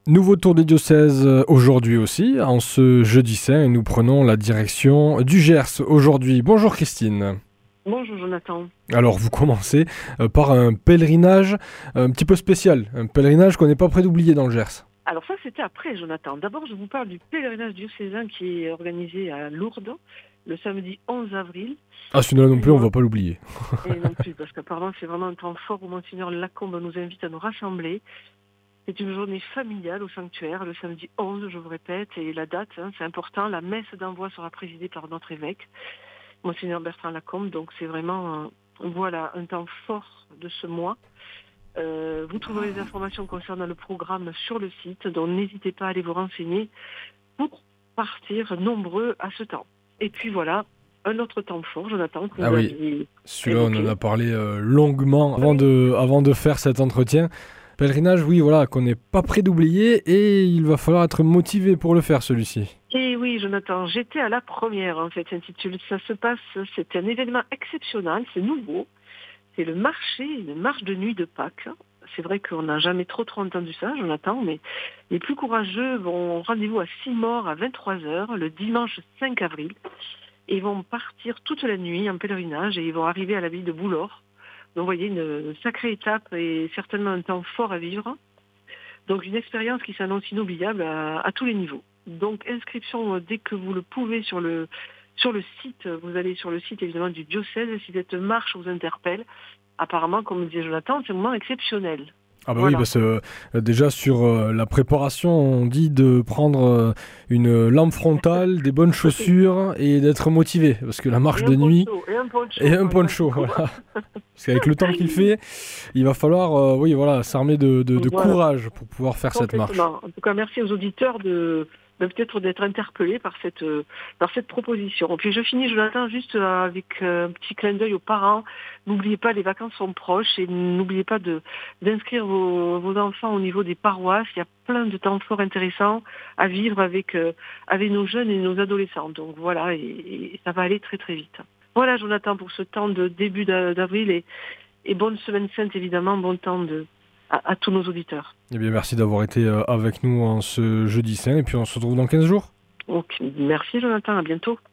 Nouveau tour des diocèses aujourd'hui aussi, en ce jeudi saint, et nous prenons la direction du Gers aujourd'hui. Bonjour Christine. Bonjour Jonathan. Alors vous commencez par un pèlerinage un petit peu spécial, un pèlerinage qu'on n'est pas prêt d'oublier dans le Gers. Alors ça c'était après Jonathan. D'abord je vous parle du pèlerinage diocésain qui est organisé à Lourdes le samedi 11 avril. Ah celui-là non plus on va pas l'oublier. Et non plus parce qu'apparemment c'est vraiment un temps fort où Monseigneur Lacombe nous invite à nous rassembler. C'est une journée familiale au sanctuaire, le samedi 11, je vous répète, et la date, c'est important, la messe d'envoi sera présidée par notre évêque, Monseigneur Bertrand Lacombe, donc c'est vraiment voilà, un temps fort de ce mois. Vous trouverez les informations concernant le programme sur le site, donc n'hésitez pas à aller vous renseigner pour partir nombreux à ce temps. Et puis voilà, un autre temps fort, Jonathan, que vous oui, celui-là évoqué. on en a parlé longuement avant de faire cet entretien. Pèlerinage, oui, voilà, qu'on n'est pas prêt d'oublier et il va falloir être motivé pour le faire celui-ci. Et oui, Jonathan, j'étais à la première, en fait, intitulé. Ça se passe, c'est un événement exceptionnel, c'est nouveau. C'est le marché, une marche de nuit de Pâques. C'est vrai qu'on n'a jamais trop entendu ça, Jonathan, mais les plus courageux vont rendez-vous à Simort à 23h, le dimanche 5 avril, et vont partir toute la nuit en pèlerinage et ils vont arriver à la ville de Boulor. Donc, vous voyez, une sacrée étape et certainement un temps fort à vivre. Donc, une expérience qui s'annonce inoubliable à tous les niveaux. Donc, inscription dès que vous le pouvez sur le site. Vous allez sur le site, évidemment, du diocèse. Si cette marche vous interpelle, apparemment, comme disait Jonathan, c'est un moment exceptionnel. Ah bah Voilà. oui, parce que déjà sur la préparation, on dit de prendre une lampe frontale, des bonnes chaussures et d'être motivé. Parce que la marche de nuit... Et un poncho, voilà. Parce qu'avec le temps qu'il fait, il va falloir oui, voilà, s'armer de Voilà. courage pour pouvoir faire cette marche. En tout cas, merci aux auditeurs peut-être d'être interpellés par cette proposition. Puis je finis, Jonathan, juste avec un petit clin d'œil aux parents. N'oubliez pas, les vacances sont proches et n'oubliez pas d'inscrire vos enfants au niveau des paroisses. Il y a plein de temps forts intéressants à vivre avec nos jeunes et nos adolescents. Donc voilà, et ça va aller très très vite. Voilà, Jonathan, pour ce temps de début d'avril et bonne semaine sainte, évidemment, bon temps à tous nos auditeurs. Eh bien, merci d'avoir été avec nous en ce jeudi saint et puis on se retrouve dans 15 jours. Ok, merci Jonathan, à bientôt.